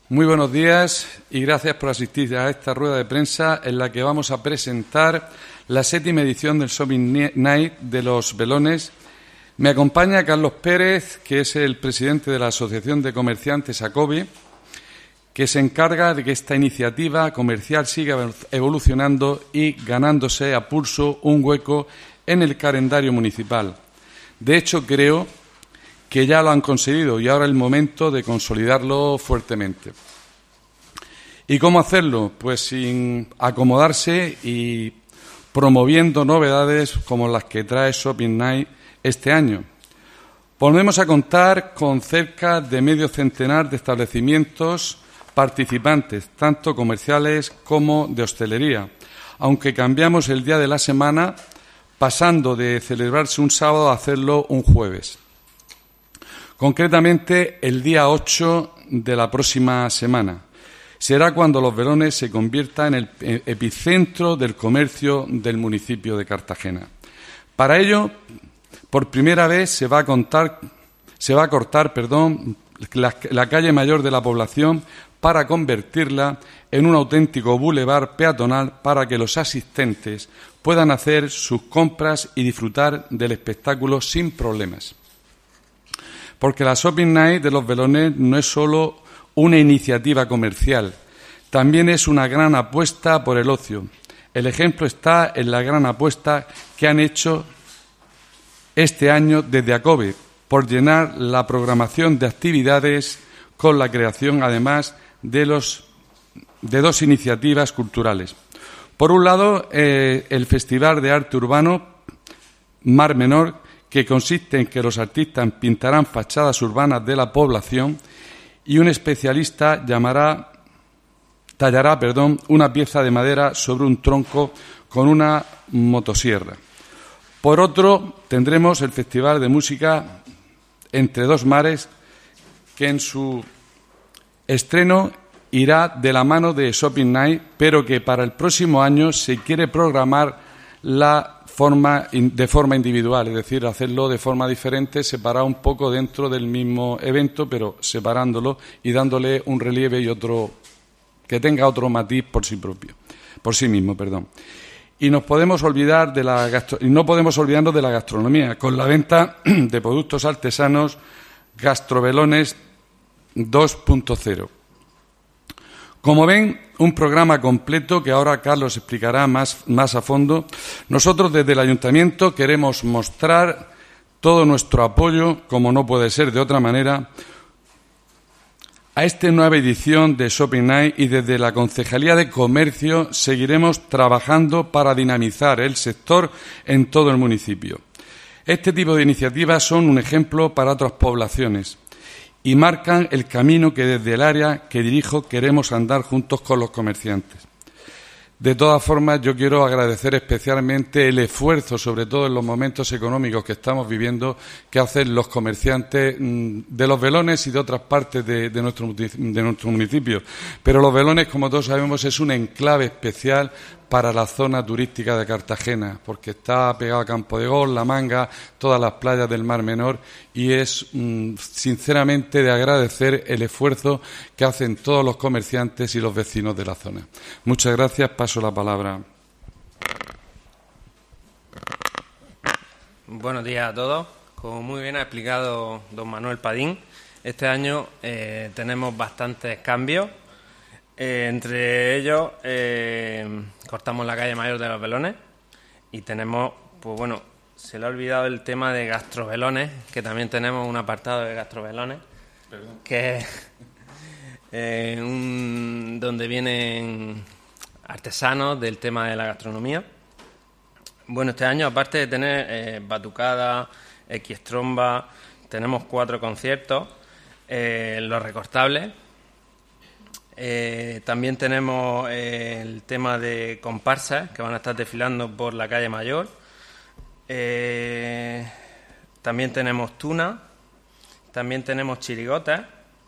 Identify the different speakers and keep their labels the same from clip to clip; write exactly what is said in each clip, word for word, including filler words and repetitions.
Speaker 1: Muy buenos días y gracias por asistir a esta rueda de prensa en la que vamos a presentar la séptima edición del Shopping Night de los Velones. Me acompaña Carlos Pérez, que es el presidente de la Asociación de Comerciantes ACOBE, que se encarga de que esta iniciativa comercial siga evolucionando y ganándose a pulso un hueco en el calendario municipal. De hecho, creo que ya lo han conseguido y ahora es el momento de consolidarlo fuertemente. ¿Y cómo hacerlo? Pues sin acomodarse y promoviendo novedades como las que trae Shopping Night este año. Volvemos a contar con cerca de medio centenar de establecimientos participantes, tanto comerciales como de hostelería, aunque cambiamos el día de la semana, pasando de celebrarse un sábado a hacerlo un jueves. Concretamente, el día ocho de la próxima semana. Será cuando Los Velones se convierta en el epicentro del comercio del municipio de Cartagena. Para ello, por primera vez se va a contar, se va a cortar, perdón, la, la calle mayor de la población para convertirla en un auténtico bulevar peatonal para que los asistentes puedan hacer sus compras y disfrutar del espectáculo sin problemas. Porque la Shopping Night de Los Velones no es solo una iniciativa comercial, también es una gran apuesta por el ocio. El ejemplo está en la gran apuesta que han hecho este año desde ACOBE por llenar la programación de actividades con la creación, además, de, los, de dos iniciativas culturales. Por un lado, eh, el Festival de Arte Urbano Mar Menor, que consiste en que los artistas pintarán fachadas urbanas de la población y un especialista llamará, tallará perdón, una pieza de madera sobre un tronco con una motosierra. Por otro, tendremos el Festival de Música Entre Dos Mares, que en su estreno irá de la mano de Shopping Night, pero que para el próximo año se quiere programar la forma, de forma individual, es decir, hacerlo de forma diferente, separado un poco dentro del mismo evento, pero separándolo y dándole un relieve y otro que tenga otro matiz por sí propio, por sí mismo, perdón. Y nos podemos olvidar de la gastro- y no podemos olvidarnos de la gastronomía, con la venta de productos artesanos Gastrovelones dos punto cero. Como ven, un programa completo que ahora Carlos explicará más, más a fondo. Nosotros desde el Ayuntamiento queremos mostrar todo nuestro apoyo, como no puede ser de otra manera, a esta nueva edición de Shopping Night y desde la Concejalía de Comercio seguiremos trabajando para dinamizar el sector en todo el municipio. Este tipo de iniciativas son un ejemplo para otras poblaciones y marcan el camino que desde el área que dirijo queremos andar juntos con los comerciantes. De todas formas, yo quiero agradecer especialmente el esfuerzo, sobre todo en los momentos económicos que estamos viviendo, que hacen los comerciantes de Los Velones y de otras partes de, de, nuestro, de nuestro municipio. Pero Los Velones, como todos sabemos, es un enclave especial para la zona turística de Cartagena, porque está pegado a Campo de Gol, La Manga, todas las playas del Mar Menor, y es mmm, sinceramente de agradecer el esfuerzo que hacen todos los comerciantes y los vecinos de la zona. Muchas gracias. Paso la palabra.
Speaker 2: Buenos días a todos. Como muy bien ha explicado don Manuel Padín, este año eh, tenemos bastantes cambios. Eh, entre ellos, eh, cortamos la calle mayor de Los Velones y tenemos, pues bueno, se le ha olvidado el tema de Gastrovelones, que también tenemos un apartado de Gastrovelones, Perdón. que es eh, un, donde vienen artesanos del tema de la gastronomía. Bueno, este año, aparte de tener eh, batucada, equistromba, tenemos cuatro conciertos, eh, los recortables. Eh, también tenemos eh, el tema de comparsas que van a estar desfilando por la calle Mayor. Eh, también tenemos tuna, también tenemos chirigotas.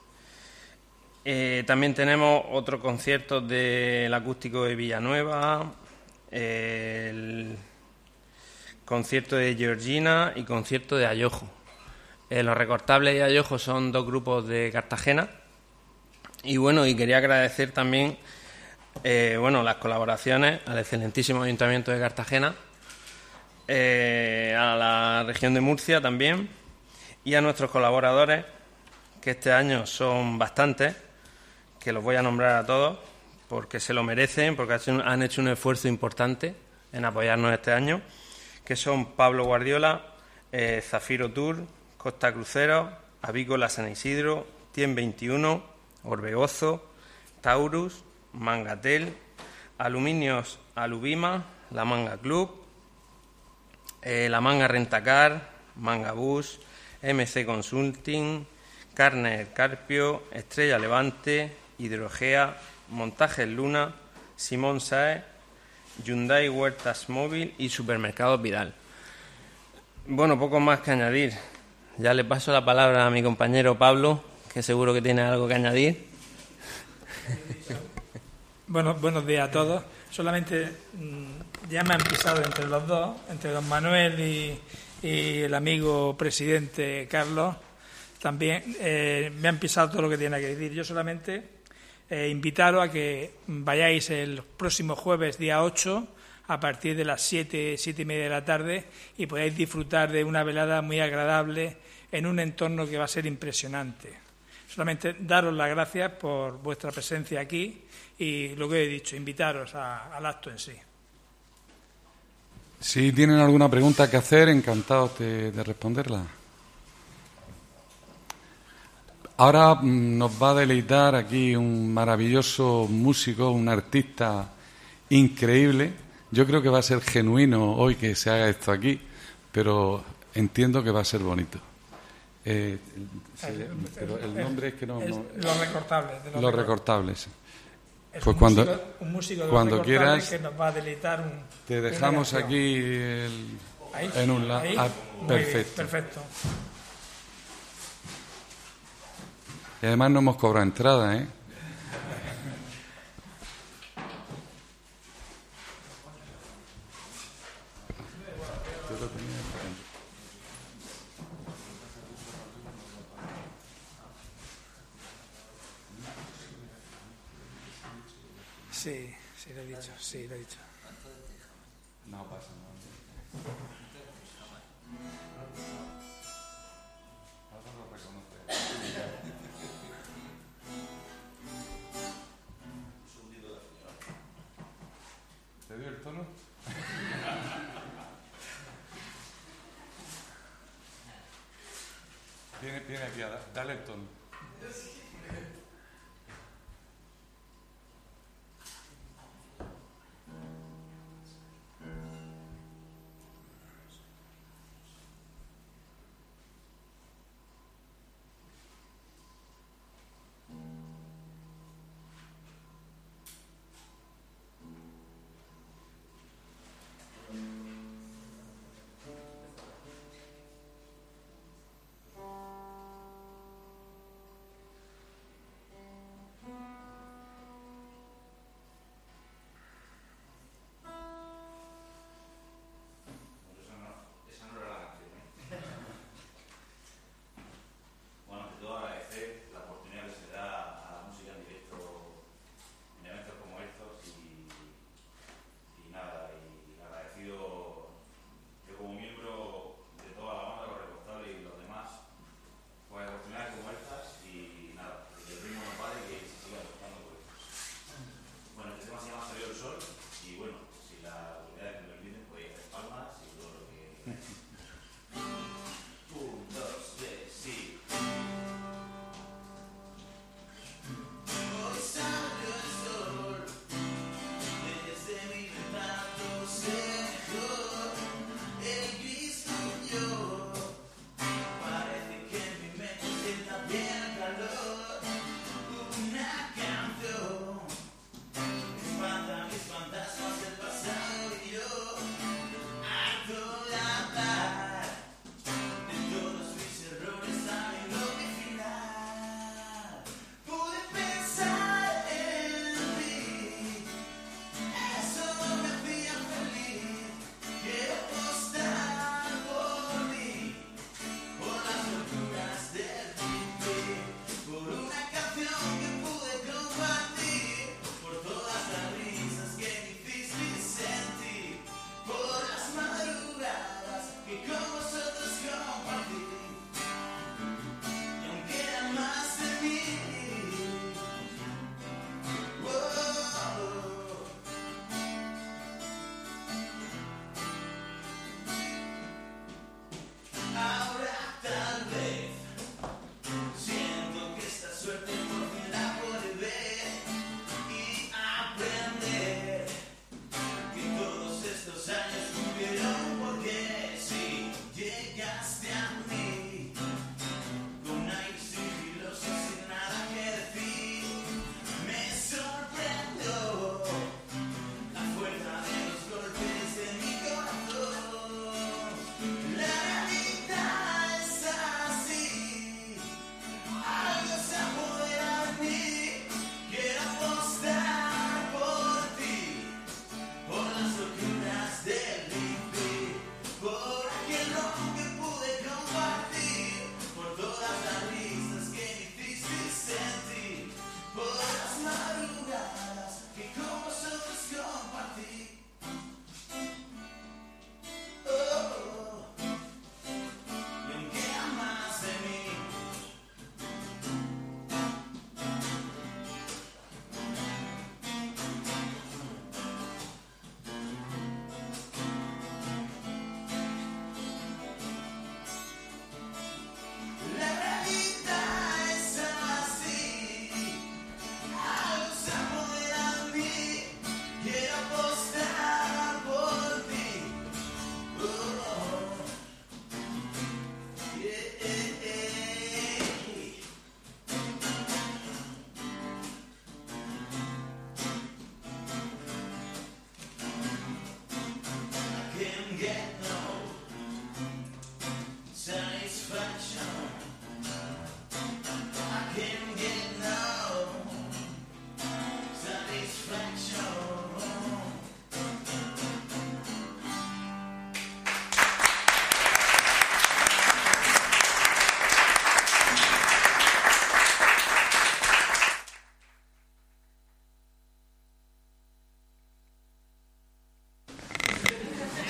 Speaker 2: Eh, también tenemos otro concierto del acústico de Villanueva, eh, el concierto de Georgina y concierto de Ayojo. Eh, los recortables y Ayojo son dos grupos de Cartagena Y bueno, y quería agradecer también eh, bueno, las colaboraciones al excelentísimo Ayuntamiento de Cartagena, eh, a la región de Murcia también, y a nuestros colaboradores, que este año son bastantes, que los voy a nombrar a todos, porque se lo merecen, porque han hecho un esfuerzo importante en apoyarnos este año, que son Pablo Guardiola, eh, Zafiro Tour, Costa Cruceros, Avícola San Isidro, Tien veintiuno, Orbegozo, Taurus, Mangatel, Aluminios Alubima, La Manga Club, eh, La Manga Rentacar, Manga Bus, M C Consulting, Carner Carpio, Estrella Levante, Hidrogea, Montajes Luna, Simón Saez, Hyundai Huertas Móvil y Supermercados Vidal. Bueno, poco más que añadir. Ya le paso la palabra a mi compañero Pablo, que seguro que tiene algo que añadir.
Speaker 3: Bueno, buenos días a todos. Solamente mmm, ya me han pisado entre los dos, entre don Manuel y, y el amigo presidente Carlos, también eh, me han pisado todo lo que tiene que decir. Yo solamente eh, invitaros a que vayáis el próximo jueves, día ocho, a partir de las siete, siete y media de la tarde, y podáis disfrutar de una velada muy agradable en un entorno que va a ser impresionante. Solamente daros las gracias por vuestra presencia aquí y lo que he dicho, invitaros a, al acto en sí.
Speaker 1: Si tienen alguna pregunta que hacer, encantados de, de responderla. Ahora mmm, nos va a deleitar aquí un maravilloso músico, un artista increíble. Yo creo que va a ser genuino hoy que se haga esto aquí, pero entiendo que va a ser bonito. Eh, sí, pero el nombre es que no... no
Speaker 3: los recortables. De los
Speaker 1: los recortables.
Speaker 3: Es
Speaker 1: pues
Speaker 3: un
Speaker 1: cuando,
Speaker 3: músico, un músico de
Speaker 1: cuando
Speaker 3: los
Speaker 1: quieras,
Speaker 3: que nos va a deleitar un,
Speaker 1: te dejamos aquí el,
Speaker 3: ahí,
Speaker 1: en un lado. Ah, perfecto.
Speaker 3: Bien, perfecto.
Speaker 1: Y además no hemos cobrado entrada, ¿eh?
Speaker 3: Sí, sí, lo he dicho, sí, lo he dicho.
Speaker 1: No pasa nada. Ahora lo reconoce. ¿Te dio el tono? Viene, viene aquí, dale el tono.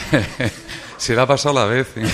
Speaker 1: Se le ha pasado la vez. ¿eh?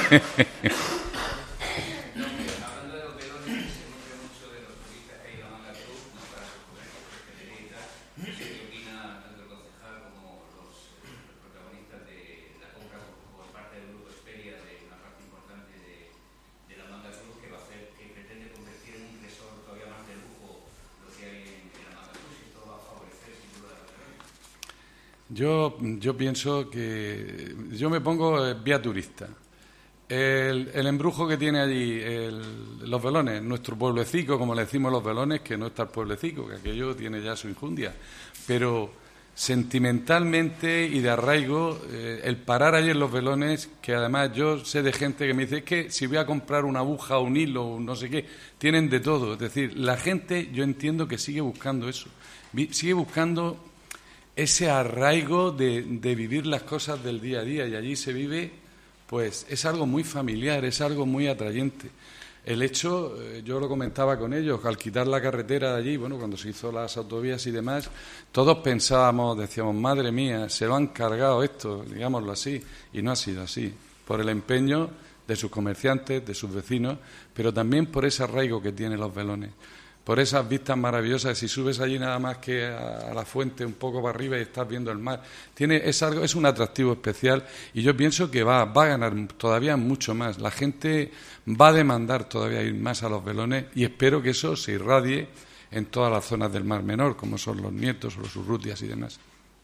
Speaker 1: Yo, yo pienso que yo me pongo eh, vía turista. El, el embrujo que tiene allí el, los velones, nuestro pueblecico, como le decimos los velones, que no está el pueblecico, que aquello tiene ya su injundia, pero sentimentalmente y de arraigo, eh, el parar allí en los velones, que además yo sé de gente que me dice, es que si voy a comprar una aguja o un hilo o no sé qué, tienen de todo. Es decir, la gente, yo entiendo que sigue buscando eso, sigue buscando ese arraigo de, de vivir las cosas del día a día, y allí se vive, pues es algo muy familiar, es algo muy atrayente. El hecho, yo lo comentaba con ellos, al quitar la carretera de allí, bueno, cuando se hizo las autovías y demás, todos pensábamos, decíamos, madre mía, se lo han cargado esto, digámoslo así, y no ha sido así, por el empeño de sus comerciantes, de sus vecinos, pero también por ese arraigo que tienen los velones. Por esas vistas maravillosas, si subes allí nada más que a, a la fuente un poco para arriba y estás viendo el mar, tiene es algo es un atractivo especial, y yo pienso que va, va a ganar todavía mucho más. La gente va a demandar todavía ir más a los velones, y espero que eso se irradie en todas las zonas del Mar Menor, como son los Nietos o los Urrutias y demás.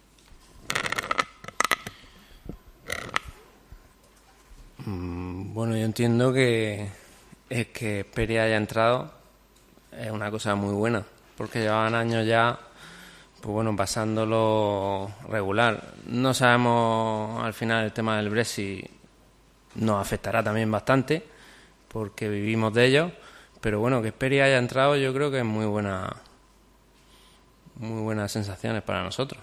Speaker 2: Bueno, yo entiendo que es que Esperia haya entrado es una cosa muy buena, porque llevaban años ya, pues bueno, pasándolo regular. No sabemos, al final el tema del Brexit nos afectará también bastante, porque vivimos de ello, pero bueno, que Esperia haya entrado yo creo que es muy buena, muy buenas sensaciones para nosotros.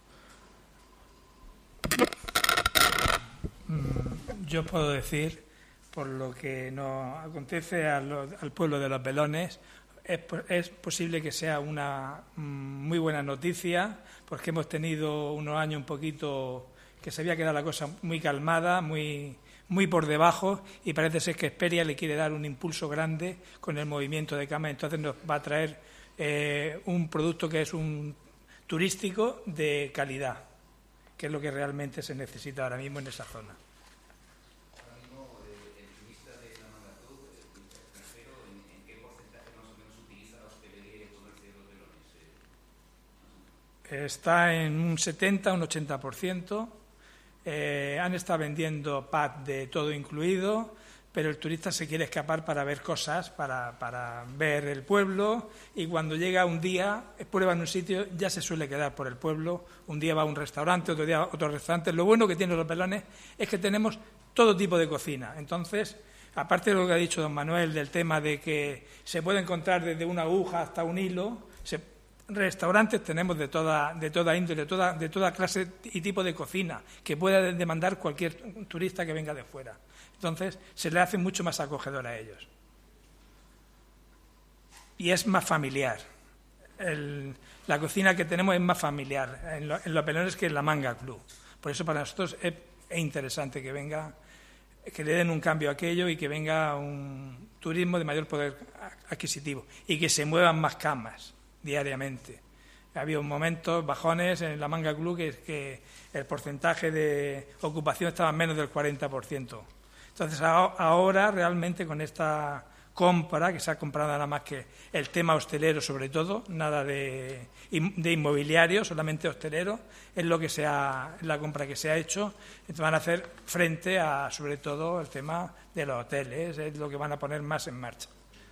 Speaker 3: Yo puedo decir, por lo que nos acontece a lo, al pueblo de los Velones, Es, es posible que sea una muy buena noticia, porque hemos tenido unos años un poquito que se había quedado la cosa muy calmada, muy, muy por debajo, y parece ser que Esperia le quiere dar un impulso grande con el movimiento de cama. Entonces nos va a traer eh, un producto que es un turístico de calidad, que es lo que realmente se necesita ahora mismo en esa zona. Está en un setenta, un ochenta por ciento. Eh, han estado vendiendo pack de todo incluido, pero el turista se quiere escapar para ver cosas, para, para ver el pueblo, y cuando llega un día, prueba en un sitio, ya se suele quedar por el pueblo. Un día va a un restaurante, otro día a otro restaurante. Lo bueno que tienen los Velones es que tenemos todo tipo de cocina. Entonces, aparte de lo que ha dicho don Manuel, del tema de que se puede encontrar desde una aguja hasta un hilo, se restaurantes tenemos de toda de toda índole, de toda, de toda clase y tipo de cocina que pueda demandar cualquier turista que venga de fuera. Entonces, se le hace mucho más acogedor a ellos. Y es más familiar. El, la cocina que tenemos es más familiar en, lo, en los Velones que en la Manga Club. Por eso para nosotros es, es interesante que venga, que le den un cambio a aquello y que venga un turismo de mayor poder adquisitivo y que se muevan más camas diariamente. Había un momento, bajones en la Manga Club, que, que el porcentaje de ocupación estaba en menos del cuarenta por ciento. Entonces, ahora realmente con esta compra, que se ha comprado nada más que el tema hostelero sobre todo, nada de, de inmobiliario, solamente hostelero, es lo que se ha, la compra que se ha hecho. Entonces van a hacer frente a, sobre todo, el tema de los hoteles, es lo que van a poner más en marcha.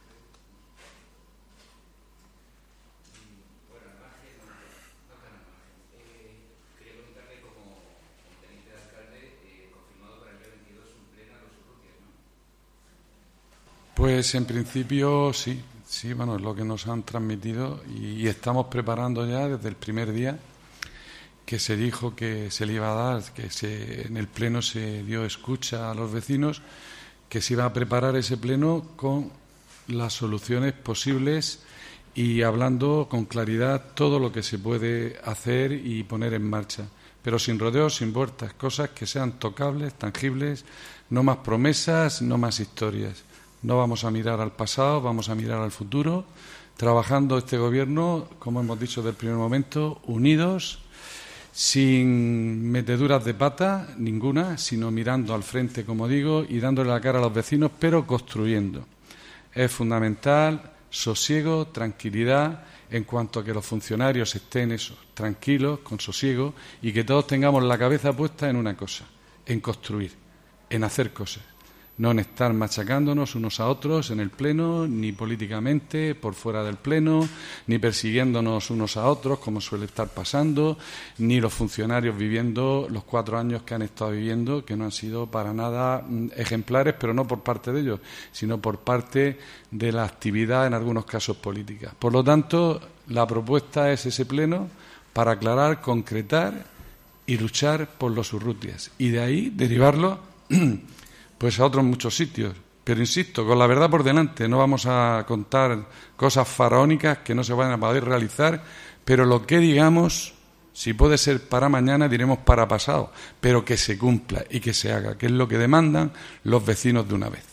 Speaker 1: Pues en principio sí, sí, bueno, es lo que nos han transmitido, y, y estamos preparando ya desde el primer día que se dijo que se le iba a dar, que se, en el pleno se dio escucha a los vecinos, que se iba a preparar ese pleno con las soluciones posibles y hablando con claridad todo lo que se puede hacer y poner en marcha pero sin rodeos, sin vueltas, cosas que sean tocables, tangibles, no más promesas, no más historias. No vamos a mirar al pasado, vamos a mirar al futuro, trabajando este Gobierno, como hemos dicho desde el primer momento, unidos, sin meteduras de pata ninguna, sino mirando al frente, como digo, y dándole la cara a los vecinos, pero construyendo. Es fundamental sosiego, tranquilidad, en cuanto a que los funcionarios estén eso, tranquilos, con sosiego, y que todos tengamos la cabeza puesta en una cosa, en construir, en hacer cosas. No en estar machacándonos unos a otros en el Pleno, ni políticamente por fuera del Pleno, ni persiguiéndonos unos a otros, como suele estar pasando, ni los funcionarios viviendo los cuatro años que han estado viviendo, que no han sido para nada ejemplares, pero no por parte de ellos, sino por parte de la actividad, en algunos casos, política. Por lo tanto, la propuesta es ese Pleno para aclarar, concretar y luchar por los Urrutias. Y de ahí derivarlo pues a otros muchos sitios. Pero insisto, con la verdad por delante, no vamos a contar cosas faraónicas que no se van a poder realizar, pero lo que digamos, si puede ser para mañana, diremos para pasado, pero que se cumpla y que se haga, que es lo que demandan los vecinos de una vez.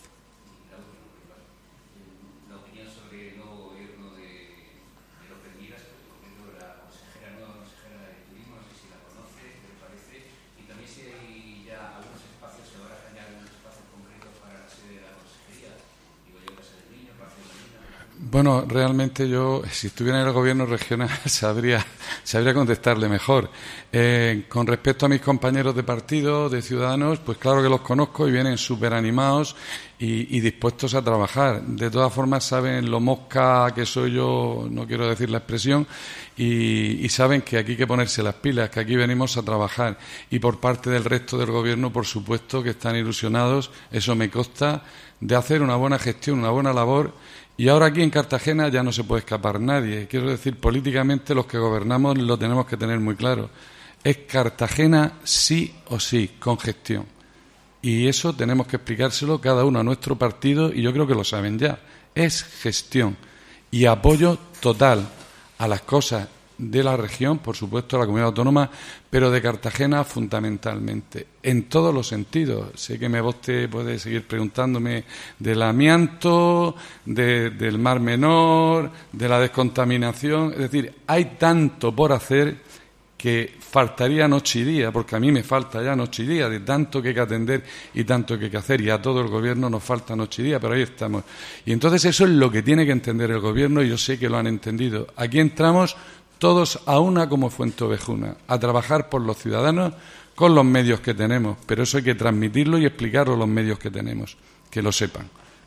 Speaker 1: Bueno, realmente yo, si estuviera en el Gobierno regional, sabría, sabría contestarle mejor. Eh, con respecto a mis compañeros de partido, de Ciudadanos, pues claro que los conozco y vienen súper animados y, y dispuestos a trabajar. De todas formas, saben lo mosca que soy yo, no quiero decir la expresión, y, y saben que aquí hay que ponerse las pilas, que aquí venimos a trabajar. Y por parte del resto del Gobierno, por supuesto, que están ilusionados, eso me consta, de hacer una buena gestión, una buena labor. Y ahora aquí en Cartagena ya no se puede escapar nadie. Quiero decir, políticamente los que gobernamos lo tenemos que tener muy claro. Es Cartagena sí o sí, con gestión. Y eso tenemos que explicárselo cada uno a nuestro partido, y yo creo que lo saben ya. Es gestión y apoyo total a las cosas de la región, por supuesto, a la comunidad autónoma, pero de Cartagena fundamentalmente, en todos los sentidos. Sé que me usted puede seguir preguntándome del amianto, de, del Mar Menor, de la descontaminación. Es decir, hay tanto por hacer que faltaría noche y día, porque a mí me falta ya noche y día, de tanto que hay que atender y tanto que hay que hacer, y a todo el Gobierno nos falta noche y día, pero ahí estamos. Y entonces eso es lo que tiene que entender el Gobierno, y yo sé que lo han entendido. Aquí entramos todos a una como Fuenteovejuna, a trabajar por los ciudadanos con los medios que tenemos, pero eso hay que transmitirlo y explicarlo a los medios que tenemos, que lo sepan.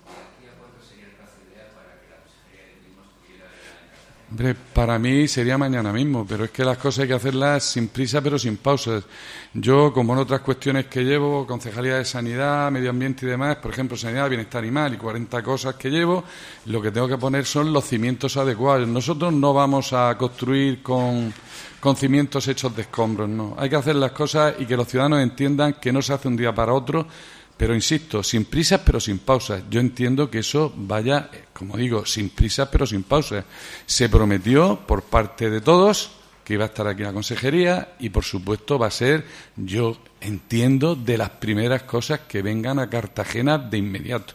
Speaker 1: Hombre, para mí sería mañana mismo, pero es que las cosas hay que hacerlas sin prisa pero sin pausas. Yo, como en otras cuestiones que llevo, Concejalía de Sanidad, Medio Ambiente y demás, por ejemplo, Sanidad, Bienestar Animal y cuarenta cosas que llevo, lo que tengo que poner son los cimientos adecuados. Nosotros no vamos a construir con, con cimientos hechos de escombros, no. Hay que hacer las cosas y que los ciudadanos entiendan que no se hace un día para otro, pero insisto, sin prisas pero sin pausas. Yo entiendo que eso vaya, como digo, sin prisas pero sin pausas. Se prometió por parte de todos que iba a estar aquí la consejería y, por supuesto, va a ser, yo entiendo, de las primeras cosas que vengan a Cartagena de inmediato.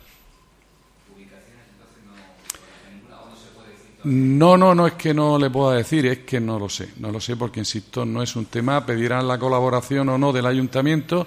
Speaker 1: No, no, no es que no le pueda decir, es que no lo sé. No lo sé porque, insisto, no es un tema, pedirán la colaboración o no del ayuntamiento.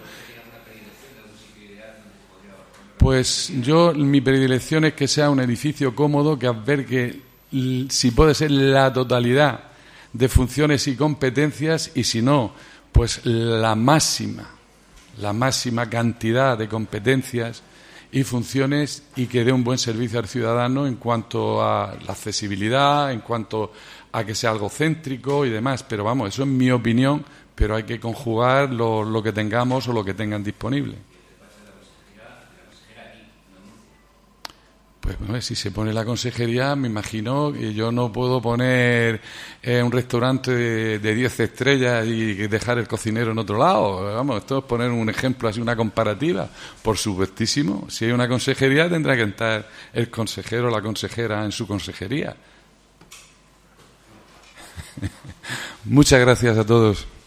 Speaker 1: Pues yo, mi predilección es que sea un edificio cómodo, que albergue, si puede ser, la totalidad de funciones y competencias, y si no, pues la máxima, la máxima cantidad de competencias y funciones, y que dé un buen servicio al ciudadano en cuanto a la accesibilidad, en cuanto a que sea algo céntrico y demás. Pero vamos, eso es mi opinión, pero hay que conjugar lo, lo que tengamos o lo que tengan disponible. Pues bueno, si se pone la consejería, me imagino que yo no puedo poner eh, un restaurante de, de diez estrellas y dejar el cocinero en otro lado. Vamos, esto es poner un ejemplo, así una comparativa. Por supuestísimo, si hay una consejería tendrá que estar el consejero o la consejera en su consejería. Muchas gracias a todos.